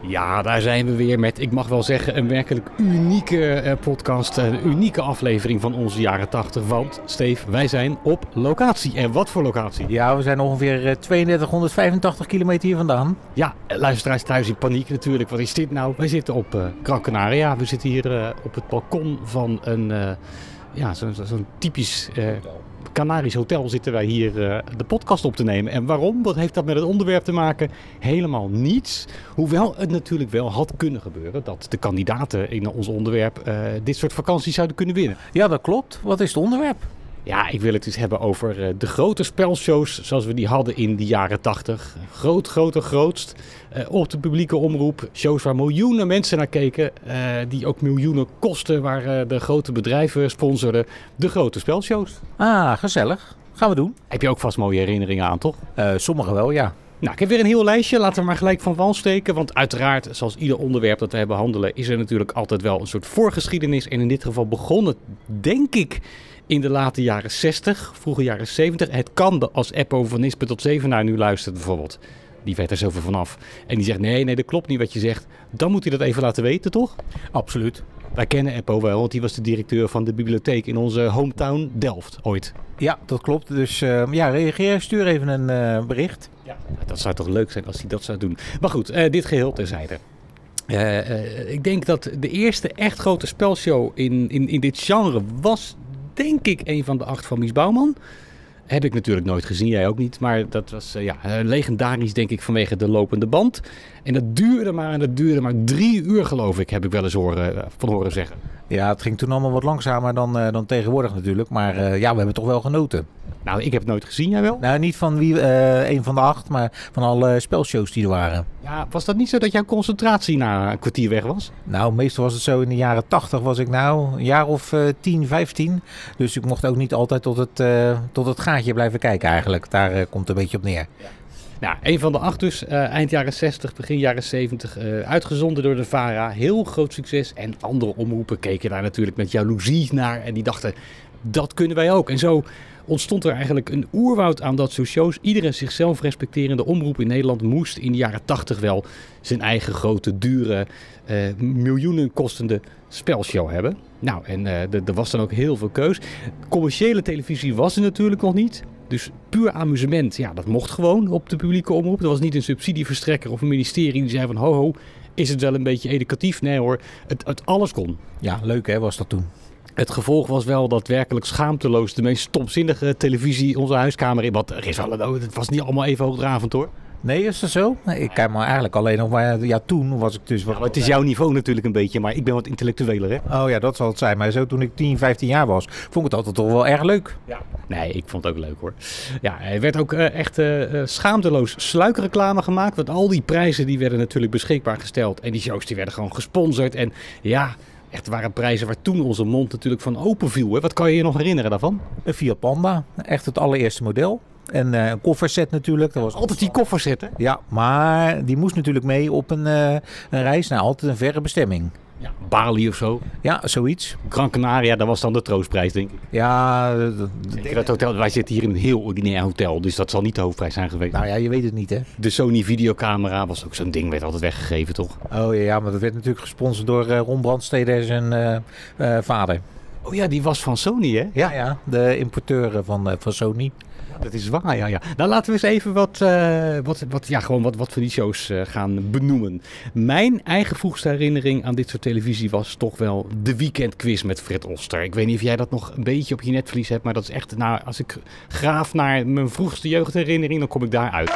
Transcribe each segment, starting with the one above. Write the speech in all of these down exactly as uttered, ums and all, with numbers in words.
Ja, daar zijn we weer met, ik mag wel zeggen, een werkelijk unieke uh, podcast. Een unieke aflevering van onze jaren tachtig. Want, Steve, wij zijn op locatie. En wat voor locatie? Ja, we zijn ongeveer uh, tweeëndertighonderdvijfentachtig kilometer hier vandaan. Ja, luisteraars thuis in paniek natuurlijk. Wat is dit nou? Wij zitten op uh, Gran Canaria. We zitten hier uh, op het balkon van een, uh, ja, zo'n zo, zo'n typisch... Uh, Canarisch hotel zitten wij hier uh, de podcast op te nemen. En waarom? Wat heeft dat met het onderwerp te maken? Helemaal niets. Hoewel het natuurlijk wel had kunnen gebeuren dat de kandidaten in ons onderwerp uh, dit soort vakanties zouden kunnen winnen. Ja, dat klopt. Wat is het onderwerp? Ja, ik wil het dus hebben over uh, de grote spelshows zoals we die hadden in de jaren tachtig. Groot, groter, grootst. Uh, op de publieke omroep. Shows waar miljoenen mensen naar keken. Uh, die ook miljoenen kosten, waar uh, de grote bedrijven sponsorden. De grote spelshows. Ah, gezellig. Gaan we doen. Heb je ook vast mooie herinneringen aan, toch? Uh, sommige wel, ja. Nou, ik heb weer een heel lijstje. Laten we maar gelijk van wal steken. Want uiteraard, zoals ieder onderwerp dat we behandelen, is er natuurlijk altijd wel een soort voorgeschiedenis. En in dit geval begon het, denk ik, in de late jaren zestig, vroege jaren zeventig. Het kan als Eppo van Nispen tot Zevenaar nu luistert bijvoorbeeld. Die weet er zoveel vanaf. En die zegt, nee, nee, dat klopt niet wat je zegt. Dan moet hij dat even laten weten, toch? Absoluut. Wij kennen Eppo wel, want die was de directeur van de bibliotheek in onze hometown Delft, ooit. Ja, dat klopt. Dus uh, ja, reageer, stuur even een uh, bericht. Ja, dat zou toch leuk zijn als hij dat zou doen. Maar goed, uh, dit geheel terzijde. Uh, uh, ik denk dat de eerste echt grote spelshow in, in, in dit genre was, denk ik, een van de acht van Mies Bouwman. Heb ik natuurlijk nooit gezien, jij ook niet. Maar dat was uh, ja, legendarisch, denk ik, vanwege de lopende band. En dat duurde maar en dat duurde maar drie uur, geloof ik, heb ik wel eens horen, uh, van horen zeggen. Ja, het ging toen allemaal wat langzamer dan, uh, dan tegenwoordig natuurlijk. Maar uh, ja, we hebben toch wel genoten. Nou, ik heb het nooit gezien, jij wel? Nou, niet van wie, uh, een van de acht, maar van alle spelshows die er waren. Ja, was dat niet zo dat jouw concentratie na een kwartier weg was? Nou, meestal was het zo in de jaren tachtig was ik nou een jaar of uh, tien, vijftien. Dus ik mocht ook niet altijd tot het, uh, tot het gaatje blijven kijken eigenlijk. Daar uh, komt het een beetje op neer. Ja. Nou, een van de acht dus, uh, eind jaren zestig, begin jaren zeventig, uh, uitgezonden door de VARA. Heel groot succes. En andere omroepen keken daar natuurlijk met jaloezie naar. En die dachten, dat kunnen wij ook. En zo ontstond er eigenlijk een oerwoud aan dat soort shows. Iedere zichzelf respecterende omroep in Nederland moest in de jaren tachtig wel zijn eigen grote, dure, uh, miljoenen kostende spelshow hebben. Nou, en uh, er was dan ook heel veel keus. Commerciële televisie was er natuurlijk nog niet. Dus puur amusement, ja, dat mocht gewoon op de publieke omroep. Er was niet een subsidieverstrekker of een ministerie die zei van ho ho, is het wel een beetje educatief? Nee hoor, het, het alles kon. Ja, leuk hè, was dat toen. Het gevolg was wel dat werkelijk schaamteloos de meest stomzinnige televisie onze huiskamer in. Want er is wel een, het was niet allemaal even hoogdravend hoor. Nee, is dat zo? Nee, ik kijk maar eigenlijk alleen nog maar, ja, toen was ik dus wat... Nou, het is jouw niveau natuurlijk een beetje, maar ik ben wat intellectueler, hè? Oh ja, dat zal het zijn. Maar zo toen ik tien, vijftien jaar was, vond ik het altijd toch wel erg leuk. Ja. Nee, ik vond het ook leuk hoor. Ja, er werd ook uh, echt uh, schaamteloos sluikreclame gemaakt. Want al die prijzen die werden natuurlijk beschikbaar gesteld. En die shows die werden gewoon gesponsord. En ja, echt waren prijzen waar toen onze mond natuurlijk van open viel. Hè? Wat kan je je nog herinneren daarvan? Een Fiat Panda, echt het allereerste model. En uh, een kofferset natuurlijk. Dat was altijd die kofferset, hè? Ja, maar die moest natuurlijk mee op een, uh, een reis naar altijd een verre bestemming. Ja, Bali of zo. Ja, zoiets. Gran Canaria, dat was dan de troostprijs, denk ik. Ja. Zeker dat hotel, wij zitten hier in een heel ordinair hotel, dus dat zal niet de hoofdprijs zijn geweest. Nou ja, je weet het niet, hè. De Sony videocamera was ook zo'n ding, werd altijd weggegeven, toch? Oh ja, ja, maar dat werd natuurlijk gesponsord door uh, Ron Brandstede en zijn uh, uh, vader. Oh ja, die was van Sony, hè? Ja, ja, de importeur van, uh, van Sony. Dat is waar, ja, ja. Nou, laten we eens even wat, uh, wat, wat, ja, gewoon wat, wat van die shows uh, gaan benoemen. Mijn eigen vroegste herinnering aan dit soort televisie was toch wel de weekendquiz met Fred Oster. Ik weet niet of jij dat nog een beetje op je netvlies hebt, maar dat is echt, nou, als ik graaf naar mijn vroegste jeugdherinnering, dan kom ik daar uit.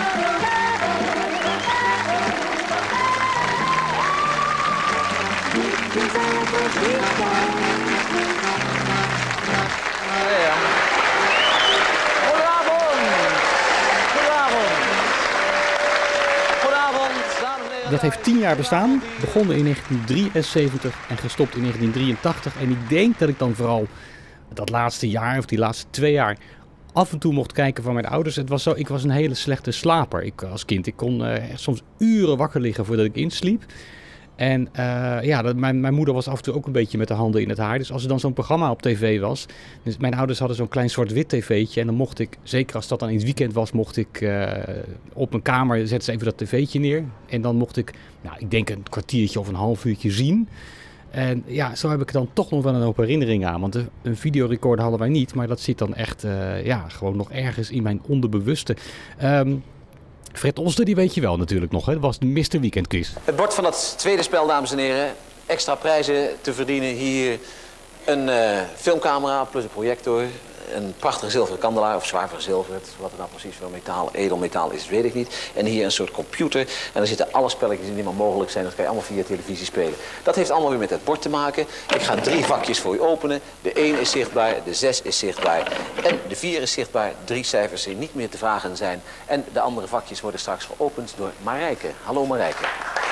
Dat heeft tien jaar bestaan, begonnen in negentien drieënzeventig en gestopt in negentien drieëntachtig. En ik denk dat ik dan vooral dat laatste jaar of die laatste twee jaar af en toe mocht kijken van mijn ouders. Het was zo, ik was een hele slechte slaper ik, als kind. Ik kon uh, soms uren wakker liggen voordat ik insliep. En uh, ja, dat, mijn, mijn moeder was af en toe ook een beetje met de handen in het haar. Dus als er dan zo'n programma op tv was... Dus mijn ouders hadden zo'n klein zwart-wit tv'tje. En dan mocht ik, zeker als dat dan in het weekend was... mocht ik uh, op mijn kamer, zetten ze even dat tv'tje neer. En dan mocht ik, nou, ik denk een kwartiertje of een half uurtje zien. En ja, zo heb ik dan toch nog wel een hoop herinneringen aan. Want een videorecorder hadden wij niet. Maar dat zit dan echt, uh, ja, gewoon nog ergens in mijn onderbewuste. Um, Fred Oster, die weet je wel natuurlijk nog, hè? Dat was de mister Weekend Quiz. Het bord van het tweede spel, dames en heren. Extra prijzen te verdienen. Hier een uh, filmcamera plus een projector. Een prachtige zilveren kandelaar, of zwaar verzilverd. Wat het nou precies voor metaal, edelmetaal is, weet ik niet. En hier een soort computer. En daar zitten alle spelletjes in die maar mogelijk zijn. Dat kan je allemaal via televisie spelen. Dat heeft allemaal weer met het bord te maken. Ik ga drie vakjes voor u openen. De één is zichtbaar, de zes is zichtbaar. En de vier is zichtbaar. Drie cijfers die niet meer te vragen zijn. En de andere vakjes worden straks geopend door Marijke. Hallo Marijke.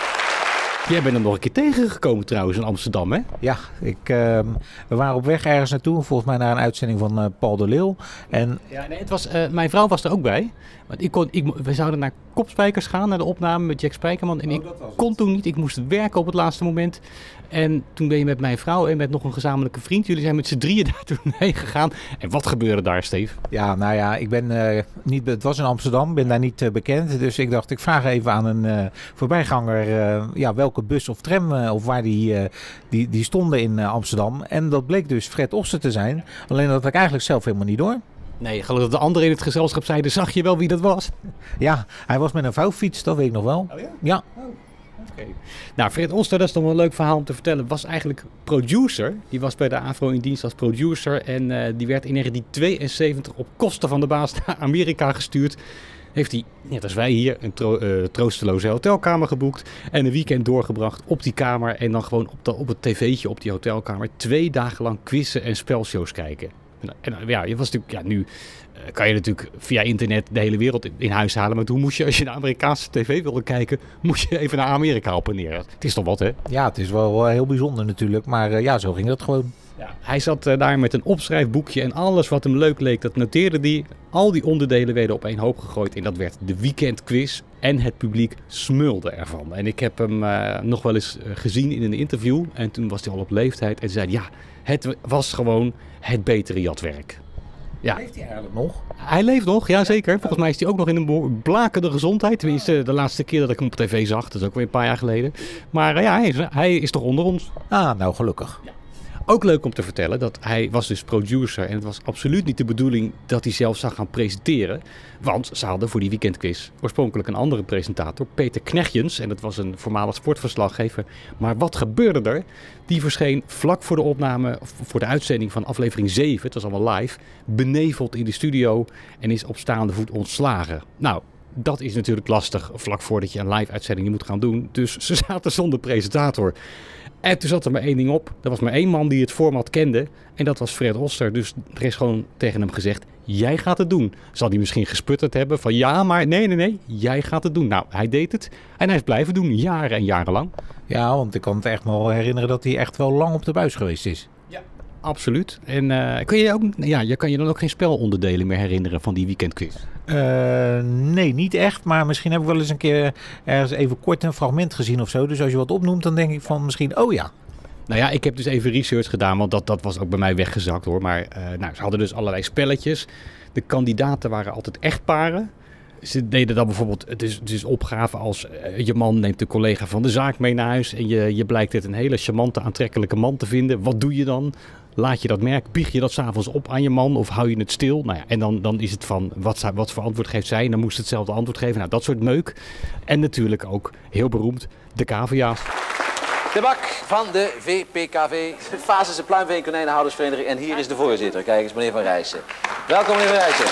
Jij bent hem nog een keer tegengekomen trouwens in Amsterdam, hè? Ja, ik, uh, we waren op weg ergens naartoe. Volgens mij naar een uitzending van uh, Paul de Leeuw. En... Ja, nee, het was, uh, mijn vrouw was er ook bij. Want ik kon, ik, we zouden naar Kopspijkers gaan, naar de opname met Jack Spijkerman. En oh, ik kon toen niet. Ik moest werken op het laatste moment. En toen ben je met mijn vrouw en met nog een gezamenlijke vriend. Jullie zijn met z'n drieën daar toen heen gegaan. En wat gebeurde daar, Steve? Ja, nou ja, ik ben uh, niet, het was in Amsterdam, ben daar niet uh, bekend. Dus ik dacht, ik vraag even aan een uh, voorbijganger uh, ja, welke bus of tram uh, of waar die, uh, die, die stonden in uh, Amsterdam. En dat bleek dus Fred Oster te zijn. Alleen dat had ik eigenlijk zelf helemaal niet door. Nee, geloof dat de anderen in het gezelschap zeiden, zag je wel wie dat was? Ja, hij was met een vouwfiets, dat weet ik nog wel. Oh ja? Ja. Oh. Okay. Nou, Fred Oster, dat is toch wel een leuk verhaal om te vertellen, was eigenlijk producer. Die was bij de AVRO in dienst als producer en uh, die werd in negentien tweeënzeventig op kosten van de baas naar Amerika gestuurd. Heeft hij, net als wij hier, een tro- uh, troosteloze hotelkamer geboekt en een weekend doorgebracht op die kamer en dan gewoon op, de, op het tv'tje op die hotelkamer twee dagen lang quizzen en spelshows kijken. En, en ja, je was natuurlijk, ja, nu uh, kan je natuurlijk via internet de hele wereld in, in huis halen. Maar toen moest je, als je naar Amerikaanse tv wilde kijken, moest je even naar Amerika op en neer. Het is toch wat, hè? Ja, het is wel uh, heel bijzonder natuurlijk. Maar uh, ja, zo ging dat gewoon. Ja, hij zat uh, daar met een opschrijfboekje en alles wat hem leuk leek, dat noteerde hij. Al die onderdelen werden op één hoop gegooid en dat werd de weekendquiz. En het publiek smulde ervan. En ik heb hem uh, nog wel eens uh, gezien in een interview. En toen was hij al op leeftijd en zei ja, het was gewoon het betere jatwerk. Ja. Leeft hij eigenlijk nog? Hij leeft nog, ja zeker. Volgens mij is hij ook nog in een blakende gezondheid. Tenminste, de laatste keer dat ik hem op tv zag. Dat is ook weer een paar jaar geleden. Maar uh, ja, hij is, hij is toch onder ons. Ah, nou gelukkig. Ja. Ook leuk om te vertellen dat hij was dus producer en het was absoluut niet de bedoeling dat hij zelf zou gaan presenteren. Want ze hadden voor die weekendquiz oorspronkelijk een andere presentator, Peter Knechtjens. En dat was een voormalig sportverslaggever. Maar wat gebeurde er? Die verscheen vlak voor de opname, voor de uitzending van aflevering zeven, het was allemaal live, beneveld in de studio en is op staande voet ontslagen. Nou, dat is natuurlijk lastig vlak voordat je een live uitzending moet gaan doen. Dus ze zaten zonder presentator. En toen zat er maar één ding op. Er was maar één man die het format kende. En dat was Fred Oster. Dus er is gewoon tegen hem gezegd, jij gaat het doen. Zal hij misschien gesputterd hebben van ja, maar nee, nee, nee. Jij gaat het doen. Nou, hij deed het. En hij is blijven doen, jaren en jarenlang. Ja, want ik kan het echt wel herinneren dat hij echt wel lang op de buis geweest is. Ja, absoluut. En uh, kun je ook, ja, je kan je dan ook geen spelonderdelen meer herinneren van die weekendquiz? Uh, nee, niet echt. Maar misschien heb ik wel eens een keer ergens even kort een fragment gezien of zo. Dus als je wat opnoemt, dan denk ik van misschien, oh ja. Nou ja, ik heb dus even research gedaan, want dat, dat was ook bij mij weggezakt hoor. Maar uh, nou, ze hadden dus allerlei spelletjes. De kandidaten waren altijd echtparen. Ze deden dan bijvoorbeeld, het is, het is opgave als uh, je man neemt een collega van de zaak mee naar huis. En je, je blijkt het een hele charmante, aantrekkelijke man te vinden. Wat doe je dan? Laat je dat merken? Bieg je dat 's avonds op aan je man of hou je het stil? Nou ja, en dan, dan is het van, wat, wat voor antwoord geeft zij? En dan moest het hetzelfde antwoord geven. Nou, dat soort meuk. En natuurlijk ook, heel beroemd, de cavia's. De bak van de V P K V, Fases en Pluimvee Konijnenhoudersvereniging. En hier is de voorzitter. Kijk eens, meneer Van Rijssen. Welkom, meneer Van Rijssen.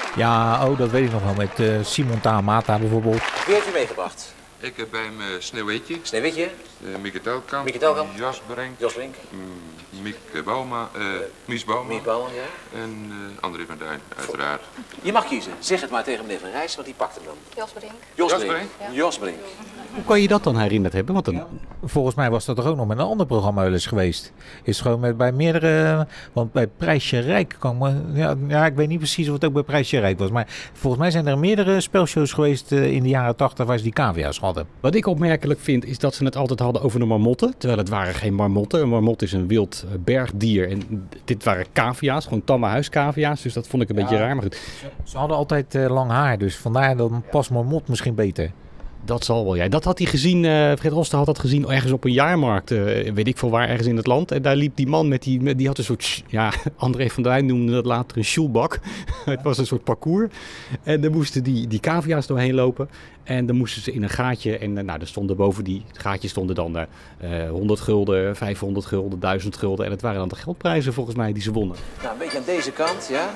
Ja, oh, dat weet ik nog wel. Met uh, Simon Tamata bijvoorbeeld. Wie heeft u meegebracht? Ik heb bij hem uh, Sneeuwwitje. Sneeuwwitje. Uh, Mieke Telkamp. Mieke Telkamp. Jos Brink. Jos Brink. Mm, Mieke Bauma. Uh, Mies Bauma. Mies Bauma, ja. En uh, André van Duin, uiteraard. Je mag kiezen. Zeg het maar tegen meneer Van Rijssen, want die pakt hem dan. Jos Brink. Jos Jos Brink. Brink. Ja. Jos Brink. Hoe kan je dat dan herinnerd hebben? Want dan... Ja, volgens mij was dat toch ook nog met een ander programma wel eens geweest. Is gewoon met, bij meerdere, want bij Prijsje Rijk kan me, ja, ja, ik weet niet precies of het ook bij Prijsje Rijk was. Maar volgens mij zijn er meerdere spelshows geweest uh, in de jaren tachtig waar ze die cavia's hadden. hadden. Wat ik opmerkelijk vind is dat ze het altijd hadden over de marmotten. Terwijl het waren geen marmotten. Een marmot is een wild bergdier. En dit waren cavia's, gewoon tamme huiscavia's. Dus dat vond ik een ja, beetje raar. Maar goed. Ze, ze hadden altijd uh, lang haar, dus vandaar dan past marmot misschien beter. Dat zal wel, ja. Dat had hij gezien, uh, Fred Oster had dat gezien ergens op een jaarmarkt, uh, weet ik veel waar, ergens in het land. En daar liep die man met die, met, die had een soort, ja, André van Duin noemde dat later een sjoelbak. Het was een soort parcours. En dan moesten die, die cavia's doorheen lopen. En dan moesten ze in een gaatje, en uh, nou, er stonden boven die gaatjes stonden dan uh, honderd gulden, vijfhonderd gulden, duizend gulden. En het waren dan de geldprijzen volgens mij die ze wonnen. Nou, een beetje aan deze kant, ja.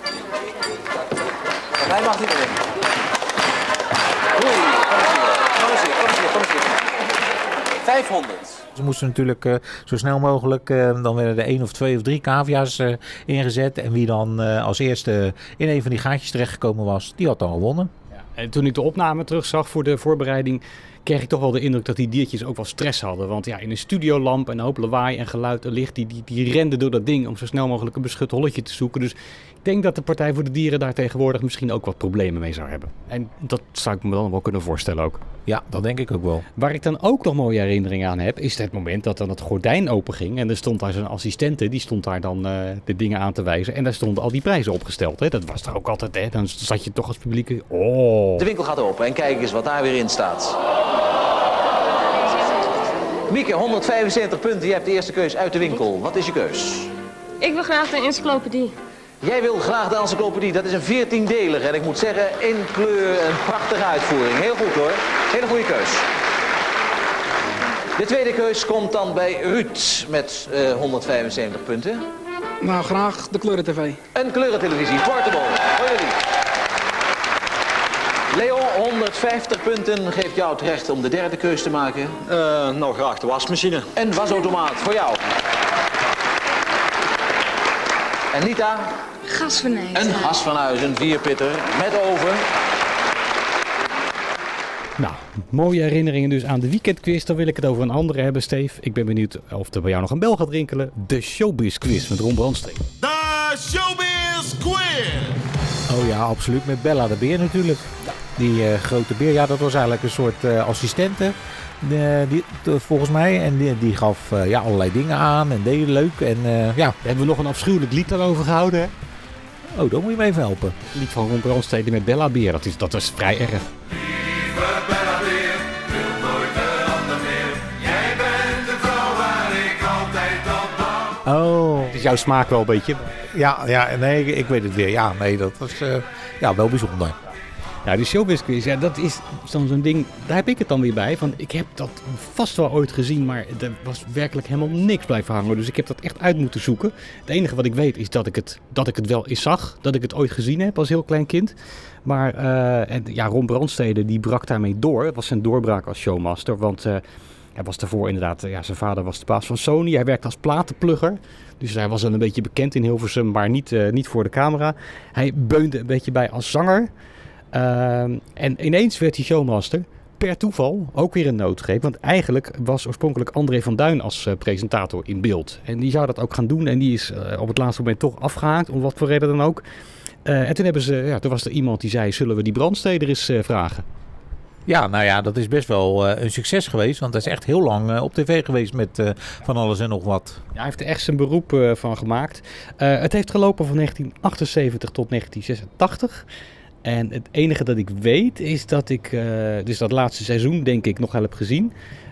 En hij mag niet meer in. Oei, kom eens hier, kom eens hier, kom eens hier. vijfhonderd. Ze moesten natuurlijk uh, zo snel mogelijk, uh, dan werden er één of twee of drie cavia's uh, ingezet. En wie dan uh, als eerste in een van die gaatjes terechtgekomen was, die had dan gewonnen. Ja. En toen ik de opname terugzag voor de voorbereiding, kreeg ik toch wel de indruk dat die diertjes ook wel stress hadden. Want ja, in een studiolamp en een hoop lawaai en geluid en licht, die, die, die renden door dat ding om zo snel mogelijk een beschut holletje te zoeken. Dus ik denk dat de Partij voor de Dieren daar tegenwoordig misschien ook wat problemen mee zou hebben. En dat zou ik me dan wel kunnen voorstellen ook. Ja, dat denk ik ook wel. Waar ik dan ook nog mooie herinneringen aan heb, is het moment dat dan het gordijn openging. En er stond daar zo'n assistente, die stond daar dan uh, de dingen aan te wijzen. En daar stonden al die prijzen opgesteld. Hè. Dat was er ook altijd, hè. Dan zat je toch als publiek. Oh. De winkel gaat open en kijk eens wat daar weer in staat. Mieke, honderdvijfenzeventig punten. Je hebt de eerste keus uit de winkel. Wat is je keus? Ik wil graag de encyclopedie. Jij wil graag de encyclopedie. Dat is een veertiendelige. En ik moet zeggen, in kleur, een prachtige uitvoering. Heel goed hoor. Hele goede keus. De tweede keus komt dan bij Ruud met uh, honderdvijfenzeventig punten. Nou, graag de kleuren-tv. Een kleurentelevisie, portable. Hoor jullie? Leo, honderdvijftig punten geeft jou het recht om de derde keus te maken. Uh, nou, graag de wasmachine. Een wasautomaat voor jou. En Nita? Gasfornuis. Een gasfornuis, een vierpitter met oven. Nou, mooie herinneringen dus aan de weekendquiz. Dan wil ik het over een andere hebben, Steve. Ik ben benieuwd of er bij jou nog een bel gaat rinkelen. De Showbiz Quiz met Ron Brandstede. De Showbiz Quiz! Oh ja, absoluut. Met Bella de Beer natuurlijk. Die uh, grote beer, ja, dat was eigenlijk een soort uh, assistente. Uh, die, uh, volgens mij. En die, die gaf uh, ja, allerlei dingen aan en deed leuk. En uh, ja. Daar hebben we nog een afschuwelijk lied daarover gehouden, hè? Oh, daar moet je me even helpen. Het lied van Ron Brandstede met Bella Beer. Dat is, dat is vrij erg. Lieve Bella Beer, wil nooit een ander meer. Jij bent de vrouw waar ik altijd op bouw. Oh. Het is jouw smaak wel een beetje. Ja, ja, nee, ik, ik weet het weer. Ja, nee, dat was uh, ja, wel bijzonder. Ja, die Showbiz Quiz, ja, dat is zo'n ding, daar heb ik het dan weer bij. Van, ik heb dat vast wel ooit gezien, maar er was werkelijk helemaal niks blijven hangen. Dus ik heb dat echt uit moeten zoeken. Het enige wat ik weet is dat ik het, dat ik het wel eens zag, dat ik het ooit gezien heb als heel klein kind. Maar uh, en, ja, Ron Brandstede die brak daarmee door. Het was zijn doorbraak als showmaster, want uh, hij was daarvoor inderdaad, ja, zijn vader was de baas van Sony. Hij werkte als platenplugger. Dus hij was al een beetje bekend in Hilversum, maar niet, uh, niet voor de camera. Hij beunde een beetje bij als zanger. Uh, en ineens werd hij showmaster, per toeval, ook weer een noodgreep. Want eigenlijk was oorspronkelijk André van Duin als uh, presentator in beeld. En die zou dat ook gaan doen en die is uh, op het laatste moment toch afgehaakt, om wat voor reden dan ook. Uh, en toen, hebben ze, ja, toen was er iemand die zei, zullen we die Brandstede eens uh, vragen? Ja, nou ja, dat is best wel uh, een succes geweest. Want hij is echt heel lang uh, op tv geweest met uh, van alles en nog wat. Ja, hij heeft er echt zijn beroep uh, van gemaakt. Uh, het heeft gelopen van negentien achtenzeventig tot negentien zesentachtig. En het enige dat ik weet is dat ik uh, dus dat laatste seizoen denk ik nog wel heb gezien.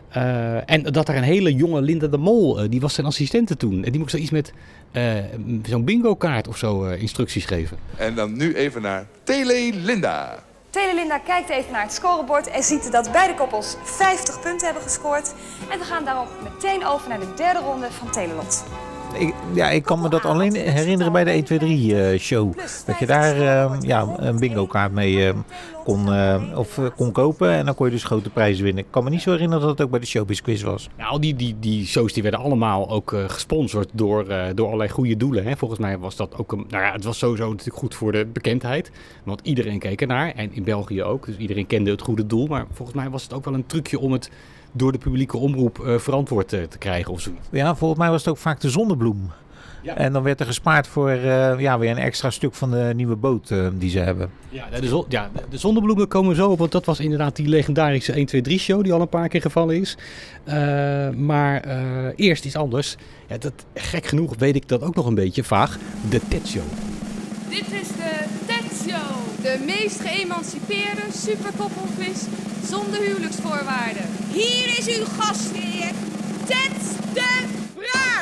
Uh, en dat daar een hele jonge Linda de Mol, uh, die was zijn assistente toen. En die moest er iets met uh, zo'n bingo kaart of zo uh, instructies geven. En dan nu even naar Tele Linda. Tele Linda kijkt even naar het scorebord en ziet dat beide koppels vijftig punten hebben gescoord. En we gaan daarop meteen over naar de derde ronde van Telelot. Ik, ja, ik kan me dat alleen herinneren bij de één twee drie uh, show. Dat je daar uh, ja, een bingo kaart mee uh, kon, uh, of, uh, kon kopen en dan kon je dus grote prijzen winnen. Ik kan me niet zo herinneren dat het ook bij de Showbiz Quiz was. Ja, al die, die, die shows die werden allemaal ook uh, gesponsord door, uh, door allerlei goede doelen. Hè. Volgens mij was dat ook een, nou ja, het was sowieso natuurlijk goed voor de bekendheid. Want iedereen keek ernaar en in België ook. Dus iedereen kende het goede doel. Maar volgens mij was het ook wel een trucje om het door de publieke omroep uh, verantwoord uh, te krijgen of zoiets. Ja, volgens mij was het ook vaak de zonnebloem. Ja. En dan werd er gespaard voor uh, ja, weer een extra stuk van de nieuwe boot uh, die ze hebben. Ja, de, zon, ja, de zonnebloemen komen zo op, want dat was inderdaad die legendarische één twee drie show die al een paar keer gevallen is. Uh, maar uh, eerst iets anders. Ja, dat, gek genoeg weet ik dat ook nog een beetje vaag. De Ted Show. Dit is de Ted Show. De meest geëmancipeerde superkoppelquiz zonder huwelijksvoorwaarden. Hier is uw gastheer, Ted de Vraag.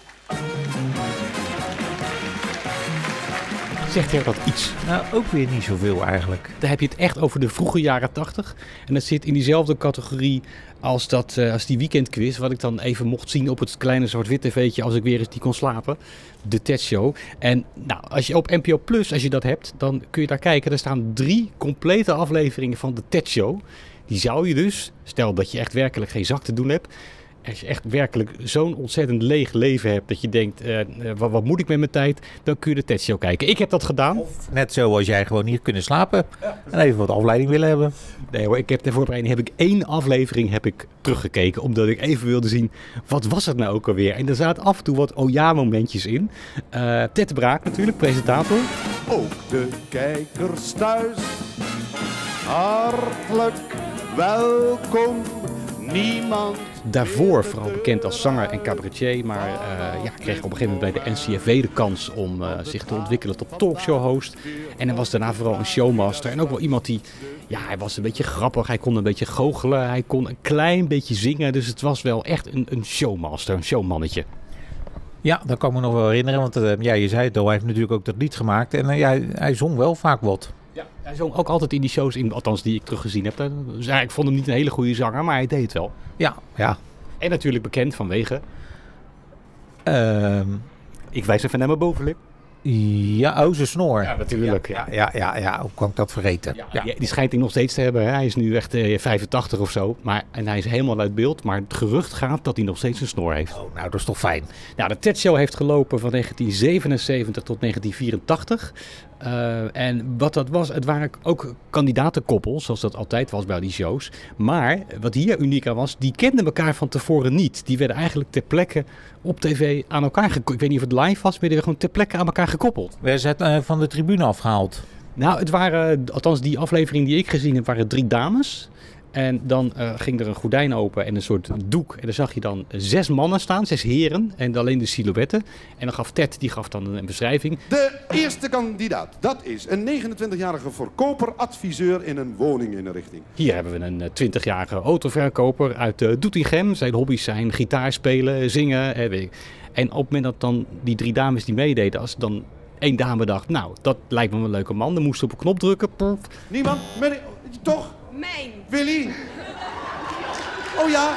Zegt er dat iets? Nou, ook weer niet zoveel eigenlijk. Dan heb je het echt over de vroege jaren tachtig. En dat zit in diezelfde categorie als, dat, uh, als die weekendquiz. Wat ik dan even mocht zien op het kleine zwart-wit tv'tje als ik weer eens die kon slapen. De Ted Show. En nou, als je op N P O Plus, als je dat hebt, dan kun je daar kijken. Er staan drie complete afleveringen van de Ted Show. Die zou je dus, stel dat je echt werkelijk geen zak te doen hebt. Als je echt werkelijk zo'n ontzettend leeg leven hebt dat je denkt, uh, wat, wat moet ik met mijn tijd? Dan kun je de Ted Show kijken. Ik heb dat gedaan. Of net zoals jij gewoon niet kunnen slapen ja. en even wat afleiding willen hebben. Nee hoor, ik heb ter voorbereiding heb ik één aflevering heb ik teruggekeken. Omdat ik even wilde zien, wat was het nou ook alweer? En er zaten af en toe wat oh ja momentjes in. Uh, Ted de Braak natuurlijk, presentator. Ook de kijkers thuis, hartelijk welkom. Niemand. Daarvoor vooral bekend als zanger en cabaretier, maar uh, ja, kreeg op een gegeven moment bij de N C R V de kans om uh, zich te ontwikkelen tot talkshow-host. En hij was daarna vooral een showmaster en ook wel iemand die, ja, hij was een beetje grappig, hij kon een beetje goochelen, hij kon een klein beetje zingen, dus het was wel echt een, een showmaster, een showmannetje. Ja, dat kan ik me nog wel herinneren, want uh, ja, je zei het al, hij heeft natuurlijk ook dat lied gemaakt en uh, ja, hij zong wel vaak wat. Ja, hij zong ook altijd in die shows, in, althans die ik teruggezien heb. Dus ja, ik vond hem niet een hele goede zanger, maar hij deed het wel. Ja, ja. En natuurlijk bekend vanwege... Uh, ik wijs even naar mijn bovenlip. Ja, oh, zijn snor. Ja, natuurlijk. Ja, ja, ja, ja, ja. Hoe kan ik dat vergeten? Ja, ja. Die schijnt hij nog steeds te hebben. Hè? Hij is nu echt uh, vijfentachtig of zo. Maar, en hij is helemaal uit beeld. Maar het gerucht gaat dat hij nog steeds een snor heeft. Oh, nou, dat is toch fijn. Nou, de Ted Show heeft gelopen van negentien zevenenzeventig tot negentien vierentachtig. Uh, en wat dat was, het waren ook kandidatenkoppels, zoals dat altijd was bij die shows. Maar wat hier uniek aan was, die kenden elkaar van tevoren niet. Die werden eigenlijk ter plekke op tv aan elkaar gekoppeld. Ik weet niet of het live was, maar die werden gewoon ter plekke aan elkaar gekoppeld. Werden ze uh, van de tribune afgehaald? Nou, het waren, althans die aflevering die ik gezien heb, waren drie dames. En dan uh, ging er een gordijn open en een soort doek. En dan zag je dan zes mannen staan, zes heren. En alleen de silhouetten. En dan gaf Ted, die gaf dan een beschrijving. De eerste kandidaat, dat is een negenentwintigjarige verkoper-adviseur in een woninginrichting. Hier hebben we een twintigjarige autoverkoper uit uh, Doetinchem. Zijn hobby's zijn gitaar spelen, zingen. Eh, weet ik. En op het moment dat dan die drie dames die meededen, als dan één dame dacht, nou, dat lijkt me een leuke man. Dan moest ze op een knop drukken. Pof. Niemand? Meneer, toch? Mijn. Willy? Oh ja.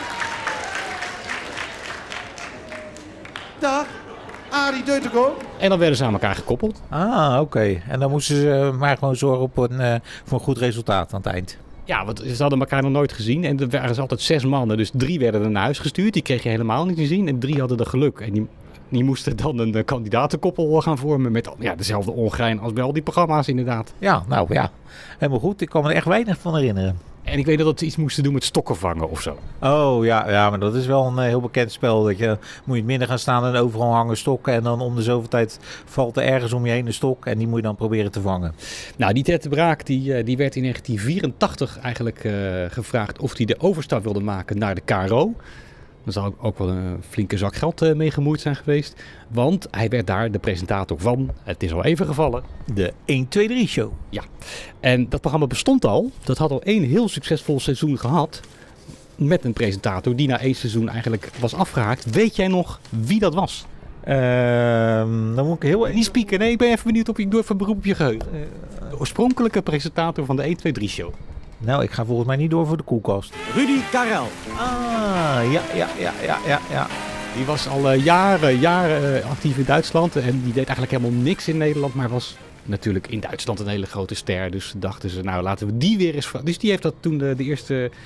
Dag. Arie Deutenko. En dan werden ze aan elkaar gekoppeld. Ah, oké. Okay. En dan moesten ze maar gewoon zorgen op een, uh, voor een goed resultaat aan het eind. Ja, want ze hadden elkaar nog nooit gezien. En er waren altijd zes mannen. Dus drie werden er naar huis gestuurd. Die kreeg je helemaal niet te zien. En drie hadden er geluk. En die, die moesten dan een uh, kandidatenkoppel gaan vormen. Met ja, dezelfde ongein als bij al die programma's inderdaad. Ja, nou ja. Helemaal goed. Ik kan me er echt weinig van herinneren. En ik weet dat ze iets moesten doen met stokken vangen of zo. Oh ja, ja, maar dat is wel een uh, heel bekend spel. Dat je moet je in het midden gaan staan en overal hangen stokken. En dan om de zoveel tijd valt er ergens om je heen een stok. En die moet je dan proberen te vangen. Nou, die Ted de Braak die, uh, die werd in negentien vierentachtig eigenlijk uh, gevraagd of hij de overstap wilde maken naar de K R O. Dan zou ook wel een flinke zak geld uh, mee gemoeid zijn geweest. Want hij werd daar de presentator van, het is al even gevallen, de één twee drie show. Ja, en dat programma bestond al. Dat had al één heel succesvol seizoen gehad. Met een presentator die na één seizoen eigenlijk was afgehaakt. Weet jij nog wie dat was? Uh, dan moet ik heel Niet spieken, nee, ik ben even benieuwd of ik doe even beroep op je geheugen. De oorspronkelijke presentator van de één twee drie show. Nou, ik ga volgens mij niet door voor de koelkast. Rudy Karel. Ah, ja, ja, ja, ja, ja, ja. Die was al uh, jaren, jaren uh, actief in Duitsland. En die deed eigenlijk helemaal niks in Nederland. Maar was natuurlijk in Duitsland een hele grote ster. Dus dachten ze, nou laten we die weer eens... Dus die heeft dat toen de, de eerste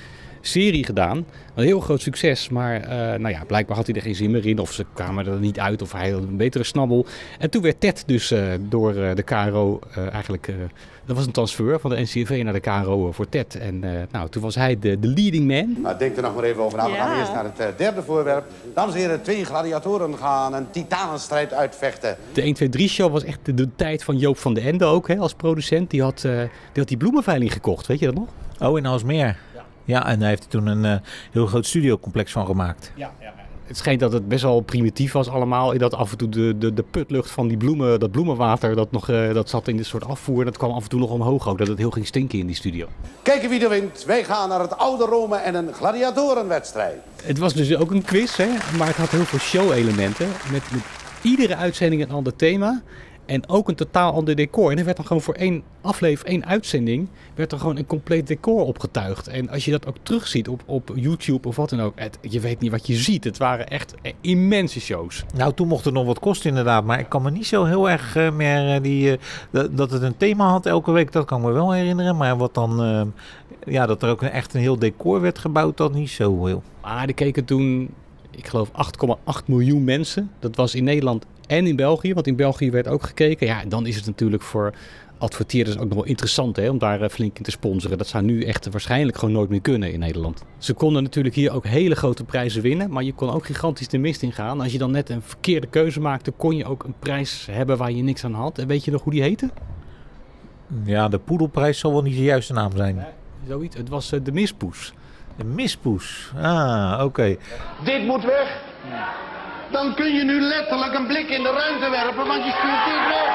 serie gedaan. Een heel groot succes, maar uh, nou ja, blijkbaar had hij er geen zin meer in. Of ze kwamen er niet uit, of hij had een betere snabbel. En toen werd Ted dus uh, door uh, de K R O uh, eigenlijk... Uh, dat was een transfer van de N C R V naar de K R O voor Ted. En uh, nou, toen was hij de, de leading man. Nou, denk er nog maar even over na. We ja. gaan eerst naar het uh, derde voorwerp. Dames en heren, twee gladiatoren gaan een titanenstrijd uitvechten. De een twee drie show was echt de, de tijd van Joop van den Ende ook, hè, als producent. Die had, uh, die had die bloemenveiling gekocht, weet je dat nog? Oh, in Aalsmeer. Ja, ja en hij heeft er toen een uh, heel groot studiocomplex van gemaakt. Ja, ja. Het schijnt dat het best wel primitief was allemaal. Dat af en toe de, de, de putlucht van die bloemen, dat bloemenwater, dat, nog, uh, dat zat in dit soort afvoer. Dat kwam af en toe nog omhoog ook, dat het heel ging stinken in die studio. Kijken wie er wint. Wij gaan naar het oude Rome en een gladiatorenwedstrijd. Het was dus ook een quiz, hè? Maar het had heel veel show-elementen. Met, met iedere uitzending een ander thema. En ook een totaal ander decor. En er werd dan gewoon voor één aflevering, één uitzending, werd er gewoon een compleet decor opgetuigd. En als je dat ook terugziet op, op YouTube of wat dan ook, het, je weet niet wat je ziet. Het waren echt immense shows. Nou, toen mocht het nog wat kosten inderdaad. Maar ik kan me niet zo heel erg uh, meer uh, die, uh, dat, dat het een thema had elke week, dat kan ik me wel herinneren. Maar wat dan, uh, ja, dat er ook een, echt een heel decor werd gebouwd, dat niet zo heel. Maar er keken toen, ik geloof acht komma acht miljoen mensen. Dat was in Nederland en in België, want in België werd ook gekeken. Ja, dan is het natuurlijk voor adverteerders ook nog wel interessant, hè, om daar flink in te sponsoren. Dat zou nu echt waarschijnlijk gewoon nooit meer kunnen in Nederland. Ze konden natuurlijk hier ook hele grote prijzen winnen, maar je kon ook gigantisch de mist ingaan. Als je dan net een verkeerde keuze maakte, kon je ook een prijs hebben waar je niks aan had. En weet je nog hoe die heette? Ja, de poedelprijs zal wel niet de juiste naam zijn. Nee, zoiets. Het was uh, de mispoes. De mispoes. Ah, oké. Okay. Dit moet weg. Dan kun je nu letterlijk een blik in de ruimte werpen, want je stuurt dit weg.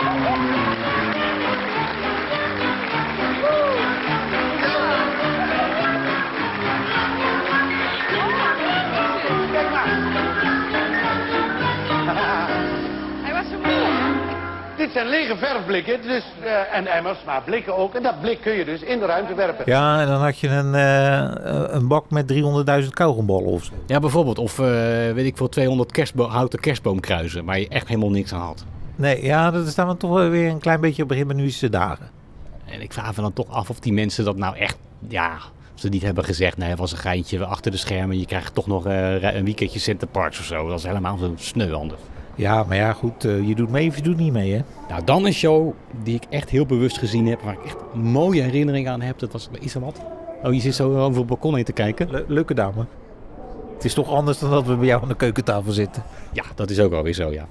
Kijk maar. Hij was zo moe. Dit zijn lege verfblikken dus, uh, en emmers, maar blikken ook. En dat blik kun je dus in de ruimte werpen. Ja, en dan had je een, uh, een bak met driehonderdduizend kauwgomballen of zo. Ja, bijvoorbeeld. Of uh, weet ik veel, tweehonderd kerstbo- houten kerstboomkruisen, waar je echt helemaal niks aan had. Nee, ja, dat staan we toch wel weer een klein beetje op Rimmenuïsche dagen. En ik vraag me dan toch af of die mensen dat nou echt, ja, ze niet hebben gezegd, nee, het was een geintje achter de schermen. Je krijgt toch nog uh, een weekendje Centerparks of zo. Dat is helemaal zo sneu anders. Ja, maar ja, goed, uh, je doet mee of je doet niet mee, hè? Nou, dan een show die ik echt heel bewust gezien heb, waar ik echt mooie herinneringen aan heb. Dat was, is er wat? Oh, je zit zo over het balkon heen te kijken. Le- leuke dame. Het is toch anders dan dat we bij jou aan de keukentafel zitten. Ja, dat is ook alweer zo, ja.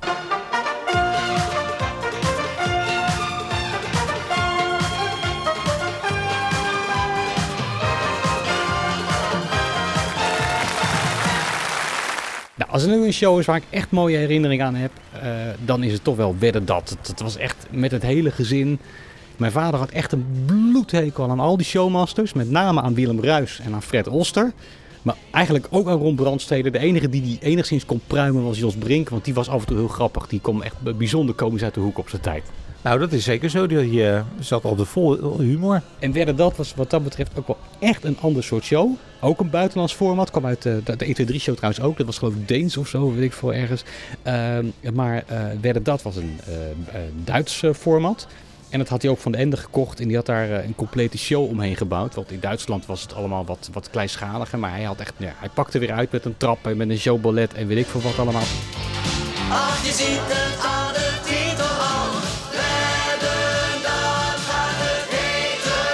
Nou, als er nu een show is waar ik echt mooie herinneringen aan heb, uh, dan is het toch wel Wedden Dat. Het, het was echt met het hele gezin. Mijn vader had echt een bloedhekel aan al die showmasters. Met name aan Willem Ruijs en aan Fred Oster. Maar eigenlijk ook aan Ron Brandstede. De enige die die enigszins kon pruimen was Jos Brink. Want die was af en toe heel grappig. Die kwam echt bijzonder komisch uit de hoek op zijn tijd. Nou, dat is zeker zo. Die uh, zat altijd vol humor. En Wedden Dat was wat dat betreft ook wel echt een ander soort show. Ook een buitenlands format. Kwam uit uh, de een twee drie show trouwens ook. Dat was geloof ik Deens of zo, weet ik veel ergens. Uh, maar uh, Wedden Dat was een uh, uh, Duits uh, format. En dat had hij ook van de Ende gekocht. En die had daar uh, een complete show omheen gebouwd. Want in Duitsland was het allemaal wat, wat kleinschaliger. Maar hij had echt, ja, hij pakte weer uit met een trap en met een showballet en weet ik veel wat allemaal. Ach, je ziet het aan de titel al. Wedden, dat gaat het heten.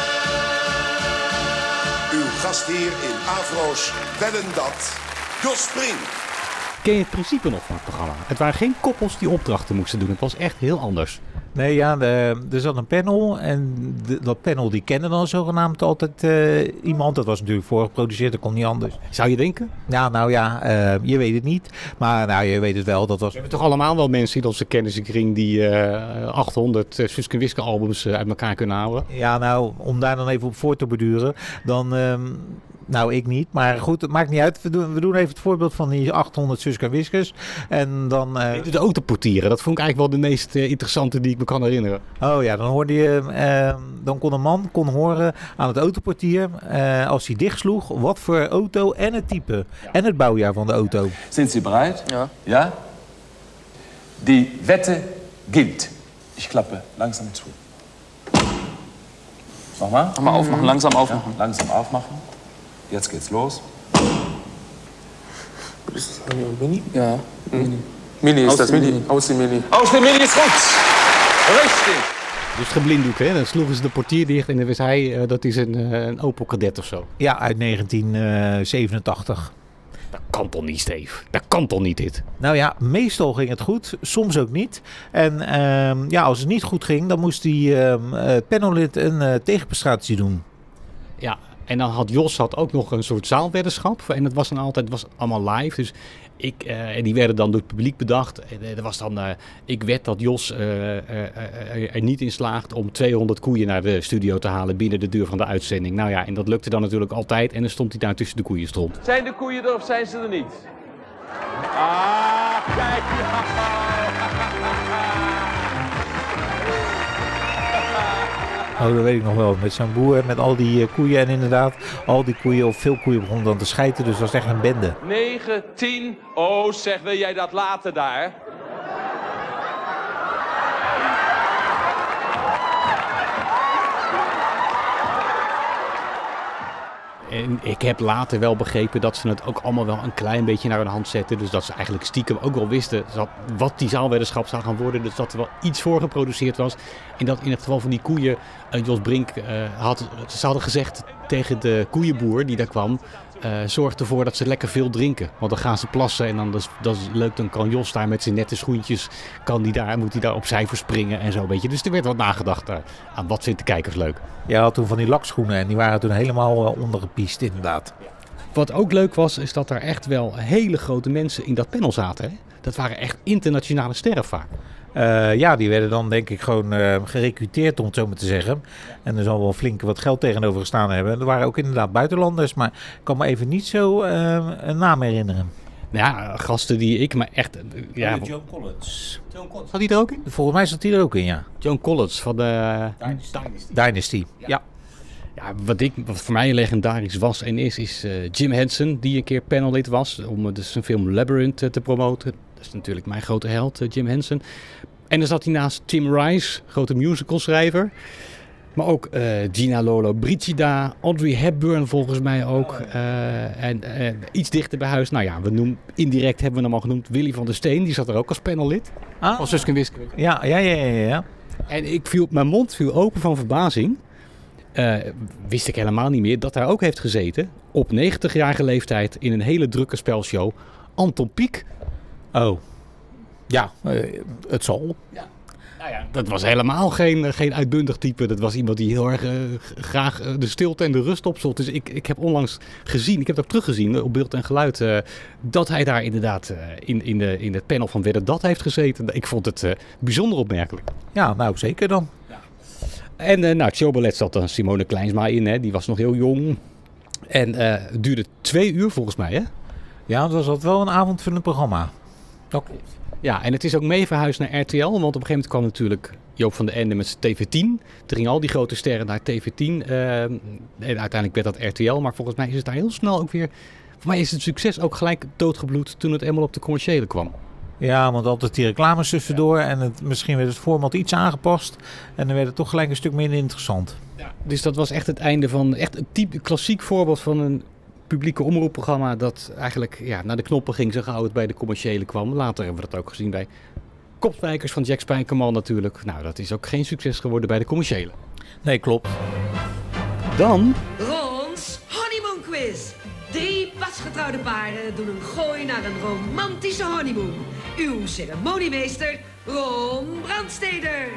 Uw gastheer in Afro's Wedden Dat, Jos Brink. Ken je het principe nog van het programma? Het waren geen koppels die opdrachten moesten doen. Het was echt heel anders. Nee, ja, de, er zat een panel en de, dat panel die kende dan zogenaamd altijd uh, iemand. Dat was natuurlijk voorgeproduceerd, dat kon niet anders. Zou je denken? Ja, nou ja, uh, je weet het niet. Maar nou, je weet het wel. Dat was... We hebben toch allemaal wel mensen in onze kennissenkring die uh, achthonderd uh, Suske en Wiske albums uh, uit elkaar kunnen houden? Ja, nou, om daar dan even op voor te borduren, dan... Um, Nou, ik niet. Maar goed, het maakt niet uit. We doen, we doen even het voorbeeld van die achthonderd Suske en Wiskes. En dan... Uh... De autoportieren, dat vond ik eigenlijk wel de meest uh, interessante die ik me kan herinneren. Oh ja, dan hoorde je... Uh, dan kon een man kon horen aan het autoportier, uh, als hij dichtsloeg, wat voor auto en het type. Ja. En het bouwjaar van de auto. Sind Sie bereit? Ja. Ja? Die Wette gilt. Ich klappe langsam zu. Nochmal? Nochmal aufmachen, langsam aufmachen. Ja, langsam aufmachen. Jetzt geht's los. Ist das eine Mini? Ja, Mini. Mini ist das, Mini. Aus die Mini. Aus de Mini is goed. Richtig. Dus geblinddoekt, hè? Dan sloegen ze de portier dicht en dan wist hij uh, dat is een, uh, een Opel Kadett of zo. Ja, uit negentien zevenentachtig. Dat kan toch niet, Steve? Dat kan toch niet, dit? Nou ja, meestal ging het goed, soms ook niet. En uh, ja, als het niet goed ging, dan moest die uh, uh, panellid een uh, tegenprestatie doen. Ja, en dan had Jos had ook nog een soort zaalweddenschap. En dat was dan altijd, was allemaal live. Dus ik, uh, en die werden dan door het publiek bedacht. En uh, er was dan, uh, ik wed dat Jos uh, uh, uh, er niet in slaagt om tweehonderd koeien naar de studio te halen binnen de deur van de uitzending. Nou ja, en dat lukte dan natuurlijk altijd. En dan stond hij daar tussen de koeien stront. Zijn de koeien er of zijn ze er niet? Ah, kijk! Oh, dat weet ik nog wel. Met zo'n boer, met al die uh, koeien. En inderdaad, al die koeien, of veel koeien begonnen dan te schijten. Dus dat was echt een bende. negen, tien. Oh, zeg, wil jij dat later daar? En ik heb later wel begrepen dat ze het ook allemaal wel een klein beetje naar hun hand zetten. Dus dat ze eigenlijk stiekem ook wel wisten wat die zaalweddenschap zou gaan worden. Dus dat er wel iets voor geproduceerd was. En dat in het geval van die koeien, uh, Jos Brink uh, had, ze hadden gezegd tegen de koeienboer die daar kwam. Uh, zorg ervoor dat ze lekker veel drinken. Want dan gaan ze plassen en dan, dat, is, dat is leuk. Dan kan Jos daar met zijn nette schoentjes, kan die daar, moet hij daar opzij voor springen en zo een beetje. Dus er werd wat nagedacht uh, aan wat vindt de kijkers leuk. Ja, had toen van die lakschoenen en die waren toen helemaal uh, ondergepiest inderdaad. Wat ook leuk was, is dat er echt wel hele grote mensen in dat panel zaten. Hè? Dat waren echt internationale sterren vaak. Uh, ja, die werden dan denk ik gewoon uh, gerecruiteerd, om het zo maar te zeggen. En er zal wel flink wat geld tegenover gestaan hebben. Er waren ook inderdaad buitenlanders, maar ik kan me even niet zo uh, een naam herinneren. Ja, gasten die ik, maar echt... Uh, ja, oh, Joan Collins. Joan Collins. Zat hij er ook in? Volgens mij zat hij er ook in, ja. Joan Collins van de... Dynasty. Dynasty. Dynasty. Ja. ja. Ja, wat, ik, wat voor mij legendarisch was en is, is uh, Jim Henson, die een keer panellid was om uh, dus zijn film Labyrinth uh, te promoten. Dat is natuurlijk mijn grote held, uh, Jim Henson. En dan zat hij naast Tim Rice, grote musicalschrijver. Maar ook uh, Gina Lollobrigida, Audrey Hepburn volgens mij ook. Uh, en uh, iets dichter bij huis, nou ja, we noemen, indirect hebben we hem al genoemd, Willy van der Steen. Die zat er ook als panellid. Ah. Als Suske en Wiske. Ja, ja, ja, ja, ja. En ik viel, mijn mond viel open van verbazing. Uh, wist ik helemaal niet meer dat hij ook heeft gezeten. Op negentigjarige leeftijd in een hele drukke spelshow. Anton Pieck. Oh. Ja, uh, het zal. Ja. Nou ja, dat was helemaal geen, geen uitbundig type. Dat was iemand die heel erg uh, graag uh, de stilte en de rust opzocht. Dus ik, ik heb onlangs gezien, ik heb het ook teruggezien op beeld en geluid, uh, dat hij daar inderdaad uh, in, in, de, in het panel van Wedden Dat heeft gezeten. Ik vond het uh, bijzonder opmerkelijk. Ja, nou zeker dan. Ja. En uh, nou, het showballet zat dan Simone Kleinsma in, hè. Die was nog heel jong. En uh, het duurde twee uur volgens mij, hè? Ja, het was altijd wel een avondvullend programma. Dat klopt. Ja, en het is ook mee verhuisd naar R T L, want op een gegeven moment kwam natuurlijk Joop van den Ende met zijn T V tien. Er gingen al die grote sterren naar T V tien. Uh, en uiteindelijk werd dat R T L, maar volgens mij is het daar heel snel ook weer... Voor mij is het succes ook gelijk doodgebloed toen het eenmaal op de commerciële kwam. Ja, want altijd die reclames tussendoor en het, misschien werd het format iets aangepast. En dan werd het toch gelijk een stuk minder interessant. Ja, dus dat was echt het einde van, echt een type, klassiek voorbeeld van een publieke omroepprogramma dat eigenlijk ja, naar de knoppen ging zo gauw het bij de commerciële kwam. Later hebben we dat ook gezien bij Kopspijkers van Jack Spijkerman natuurlijk. Nou, dat is ook geen succes geworden bij de commerciële. Nee, klopt. Dan... Rons Honeymoon Quiz. Drie pasgetrouwde paarden doen een gooi naar een romantische honeymoon. Uw ceremoniemeester, Ron Brandsteder.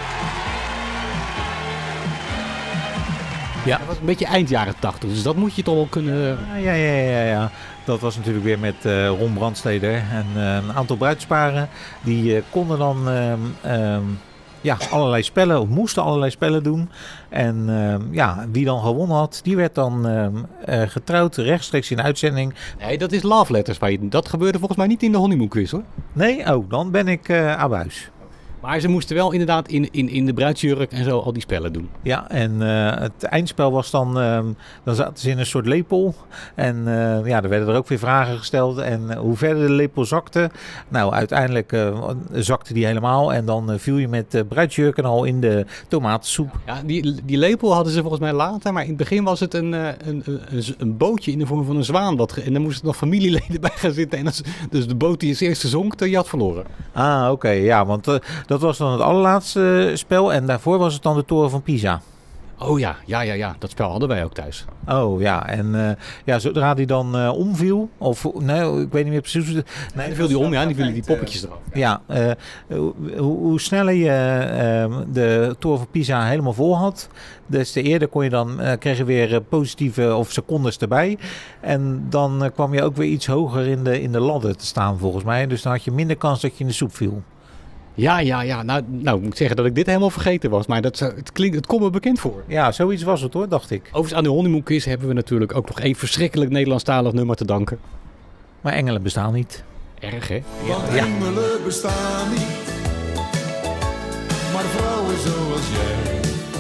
Ja, dat was een beetje eind jaren tachtig, dus dat moet je toch wel kunnen... Ja, ja, ja, ja. ja. Dat was natuurlijk weer met uh, Ron Brandsteder en uh, een aantal bruidsparen. Die uh, konden dan uh, uh, ja, allerlei spellen, of moesten allerlei spellen doen. En uh, ja, wie dan gewonnen had, die werd dan uh, uh, getrouwd rechtstreeks in de uitzending. Nee, dat is Love Letters. Dat gebeurde volgens mij niet in de Honeymoon Quiz, hoor. Nee? Oh, dan ben ik uh, abuis. Maar ze moesten wel inderdaad in, in, in de bruidsjurk en zo al die spellen doen. Ja, en uh, het eindspel was dan, uh, dan zaten ze in een soort lepel. En uh, ja, er werden er ook weer vragen gesteld. En uh, hoe verder de lepel zakte, nou uiteindelijk uh, zakte die helemaal. En dan uh, viel je met uh, bruidsjurken al in de tomatensoep. Ja, die, die lepel hadden ze volgens mij later. Maar in het begin was het een, uh, een, een, een bootje in de vorm van een zwaan. Dat ge- en daar moesten nog familieleden bij gaan zitten. En als, dus de boot die als eerste zonk, je had verloren. Ah, oké. Okay, ja, want uh, dat was dan het allerlaatste spel en daarvoor was het dan de Toren van Pisa. Oh ja, ja, ja, ja. Dat spel hadden wij ook thuis. Oh ja, en uh, ja, zodra die dan uh, omviel, of nee, ik weet niet meer precies. Nee, nee dan viel die om, ja, die vielen die poppetjes eraf. Ja, uh, hoe, hoe sneller je uh, de Toren van Pisa helemaal vol had, des te eerder kon je dan, uh, kreeg je weer uh, positieve of secondes erbij. En dan uh, kwam je ook weer iets hoger in de, in de ladder te staan volgens mij. Dus dan had je minder kans dat je in de soep viel. Ja, ja, ja. Nou, nou moet ik zeggen dat ik dit helemaal vergeten was. Maar dat, het, klinkt, het komt me bekend voor. Ja, zoiets was het hoor, dacht ik. Overigens aan de honeymoon quiz hebben we natuurlijk ook nog één verschrikkelijk Nederlandstalig nummer te danken. Maar engelen bestaan niet. Erg, hè? Want ja. engelen bestaan niet. Maar vrouwen zoals jij.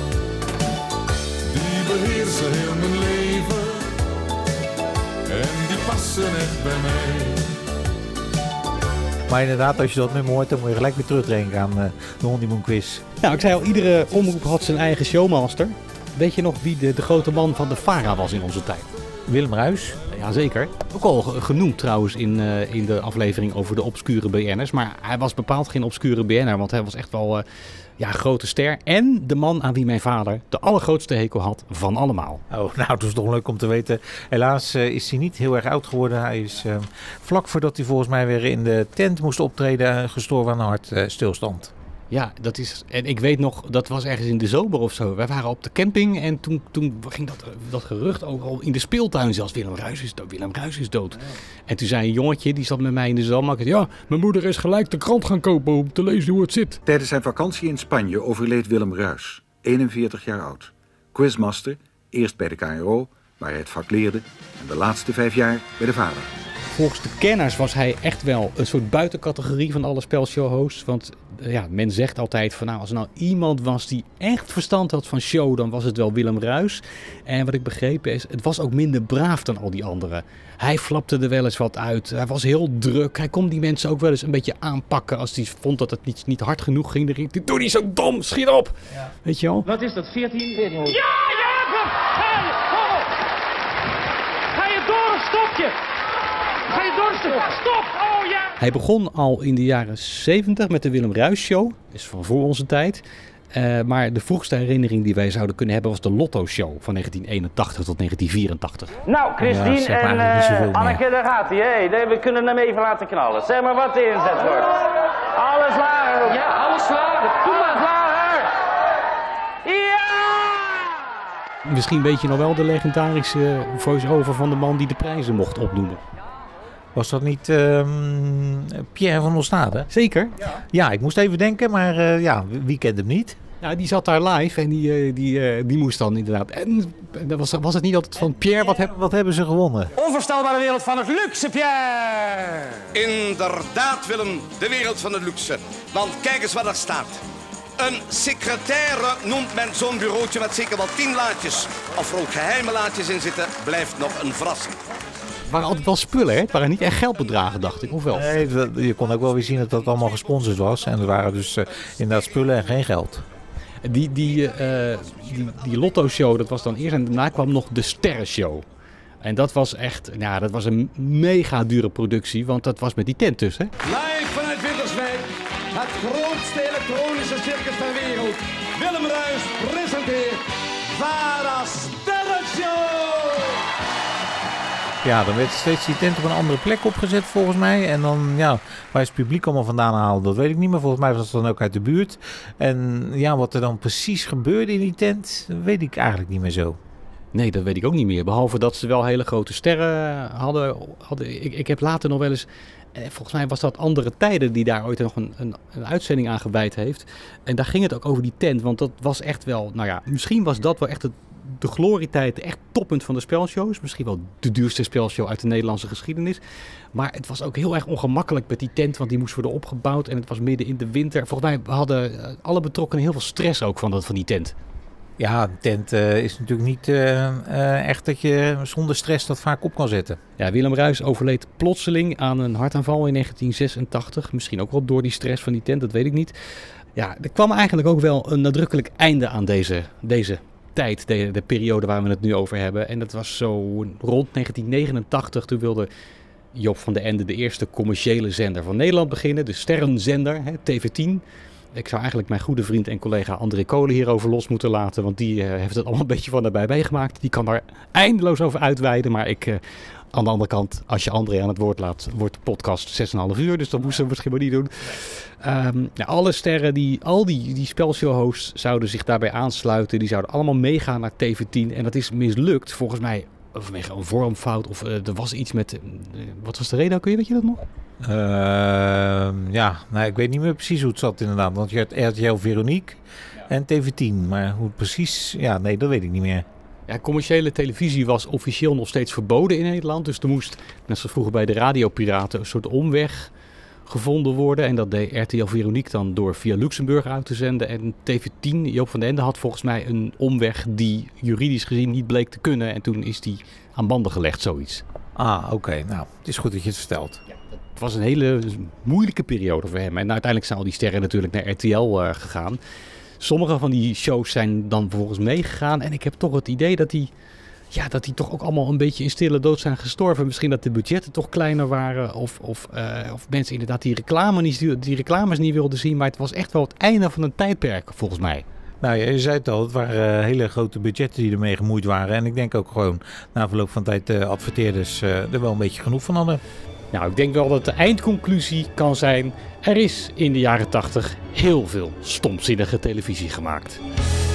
Die beheersen heel mijn leven. En die passen echt bij mij. Maar inderdaad, als je dat nummer hoort, dan moet je gelijk weer terugdenken aan uh, de honeymoon quiz. Nou, ik zei al, iedere omroep had zijn eigen showmaster. Weet je nog wie de, de grote man van de VARA was in onze tijd? Willem Ruijs. Jazeker. Ook al genoemd trouwens in, uh, in de aflevering over de obscure B N'ers. Maar hij was bepaald geen obscure B N'er, want hij was echt wel uh, ja, een grote ster. En de man aan wie mijn vader de allergrootste hekel had van allemaal. Oh, nou, het is toch leuk om te weten. Helaas uh, is hij niet heel erg oud geworden. Hij is uh, vlak voordat hij volgens mij weer in de tent moest optreden uh, gestorven aan een hartstilstand. Ja, dat is. En ik weet nog, dat was ergens in de zomer of zo. Wij waren op de camping en toen, toen ging dat, dat gerucht overal in de speeltuin zelfs. Willem Ruijs is dood. Willem Ruijs is dood. Ja. En toen zei een jongetje, die zat met mij in de zalmak. Ja, mijn moeder is gelijk de krant gaan kopen om te lezen hoe het zit. Tijdens zijn vakantie in Spanje overleed Willem Ruijs, eenenveertig jaar oud. Quizmaster, eerst bij de K R O, waar hij het vak leerde, en de laatste vijf jaar bij de VARA. Volgens de kenners was hij echt wel een soort buitencategorie van alle spelshowhosts. Want ja, men zegt altijd van nou, als er nou iemand was die echt verstand had van show, dan was het wel Willem Ruijs. En wat ik begrepen is, het was ook minder braaf dan al die anderen. Hij flapte er wel eens wat uit. Hij was heel druk. Hij kon die mensen ook wel eens een beetje aanpakken als hij vond dat het niet, niet hard genoeg ging. Dan riep hij, doe niet zo dom, schiet op. Ja. Weet je wel? Wat is dat, veertien? veertien ja, ja, ga je, kom op. Ga je door of stop je? Ga je dorsten? Stop! Oh ja! Hij begon al in de jaren zeventig met de Willem Ruijs Show. Dat is van voor onze tijd. Uh, maar de vroegste herinnering die wij zouden kunnen hebben was de Lotto Show van negentien eenentachtig tot negentien vierentachtig. Nou, Christine ja, en uh, Anneke, daar gaat hij. Hey, we kunnen hem even laten knallen. Zeg maar wat de inzet wordt. Alles lager. Ja, alles lager. Doe maar lager. Ja! Misschien weet je nog wel de legendarische voice-over van de man die de prijzen mocht opnoemen. Was dat niet uh, Pierre van Ostade? Zeker. Ja. ja, ik moest even denken, maar uh, ja, wie kent hem niet? Ja, die zat daar live en die, uh, die, uh, die moest dan inderdaad. En was, was het niet altijd van Pierre, wat, heb, wat hebben ze gewonnen? Onvoorstelbare wereld van het luxe, Pierre! Inderdaad, Willem, de wereld van het luxe. Want kijk eens wat er staat. Een secretaire noemt men zo'n bureautje met zeker wel tien laadjes. Of er ook geheime laadjes in zitten, blijft nog een verrassing. Het waren altijd wel spullen, hè? Het waren niet echt geldbedragen, dacht ik, of wel? Nee, je kon ook wel weer zien dat dat allemaal gesponsord was. En er waren dus uh, inderdaad spullen en geen geld. Die, die, uh, die, die Lotto-show, dat was dan eerst en daarna kwam nog de Sterrenshow. En dat was echt, ja, dat was een mega dure productie, want dat was met die tent tussen. Live vanuit Winterswijk, het grootste elektronische circus ter wereld. Willem Ruijs presenteert VARA Sterrenshow! Ja, dan werd steeds die tent op een andere plek opgezet volgens mij. En dan, ja, waar is het publiek allemaal vandaan haalde, dat weet ik niet meer. Volgens mij was het dan ook uit de buurt. En ja, wat er dan precies gebeurde in die tent, weet ik eigenlijk niet meer zo. Nee, dat weet ik ook niet meer. Behalve dat ze wel hele grote sterren hadden. hadden. Ik, ik heb later nog wel eens... Volgens mij was dat Andere Tijden die daar ooit nog een, een, een uitzending aan gewijd heeft. En daar ging het ook over die tent. Want dat was echt wel... Nou ja, misschien was dat wel echt het de glorietijd, echt toppunt van de spelshows. Misschien wel de duurste spelshow uit de Nederlandse geschiedenis. Maar het was ook heel erg ongemakkelijk met die tent, want die moest worden opgebouwd. En het was midden in de winter. Volgens mij hadden alle betrokkenen heel veel stress ook van, dat, van die tent. Ja, een tent uh, is natuurlijk niet uh, uh, echt dat je zonder stress dat vaak op kan zetten. Ja, Willem Ruijs overleed plotseling aan een hartaanval in negentien zesentachtig. Misschien ook wel door die stress van die tent, dat weet ik niet. Ja, er kwam eigenlijk ook wel een nadrukkelijk einde aan deze, deze tijd, de, de periode waar we het nu over hebben. En dat was zo rond negentien negenentachtig, toen wilde Joop van den Ende de eerste commerciële zender van Nederland beginnen. De sterrenzender, hè, T V tien. Ik zou eigenlijk mijn goede vriend en collega André Kolen hierover los moeten laten. Want die uh, heeft het allemaal een beetje van nabij meegemaakt. Die kan daar eindeloos over uitweiden. Maar ik, uh, aan de andere kant, als je André aan het woord laat, wordt de podcast zes komma vijf uur. Dus dat moesten we misschien maar niet doen. Um, ja, alle sterren, die, al die, die spelshow-hosts zouden zich daarbij aansluiten. Die zouden allemaal meegaan naar T V tien. En dat is mislukt, volgens mij, vanwege een vormfout. Of uh, er was iets met... Uh, wat was de reden? Kun je, weet je dat nog? Uh, ja, nou, ik weet niet meer precies hoe het zat inderdaad. Want je had R T L Veronique ja. en T V tien. Maar hoe het precies... Ja, nee, dat weet ik niet meer. Ja, commerciële televisie was officieel nog steeds verboden in Nederland. Dus er moest, net zoals vroeger bij de radiopiraten, een soort omweg gevonden worden. En dat deed R T L Veronique dan door via Luxemburg uit te zenden. En T V tien, Joop van den Ende, had volgens mij een omweg die juridisch gezien niet bleek te kunnen. En toen is die aan banden gelegd, zoiets. Ah, oké. Okay. Nou, het is goed dat je het vertelt. Ja. Het was een hele moeilijke periode voor hem. En uiteindelijk zijn al die sterren natuurlijk naar R T L uh, gegaan. Sommige van die shows zijn dan vervolgens meegegaan. En ik heb toch het idee dat die, ja, dat die toch ook allemaal een beetje in stille dood zijn gestorven. Misschien dat de budgetten toch kleiner waren. Of, of, uh, of mensen inderdaad die, reclame niet, die reclames niet wilden zien. Maar het was echt wel het einde van een tijdperk, volgens mij. Nou ja, je zei het al, het waren uh, hele grote budgetten die ermee gemoeid waren. En ik denk ook gewoon, na verloop van tijd, de uh, adverteerders uh, er wel een beetje genoeg van hadden. Nou, ik denk wel dat de eindconclusie kan zijn, er is in de jaren tachtig heel veel stomzinnige televisie gemaakt.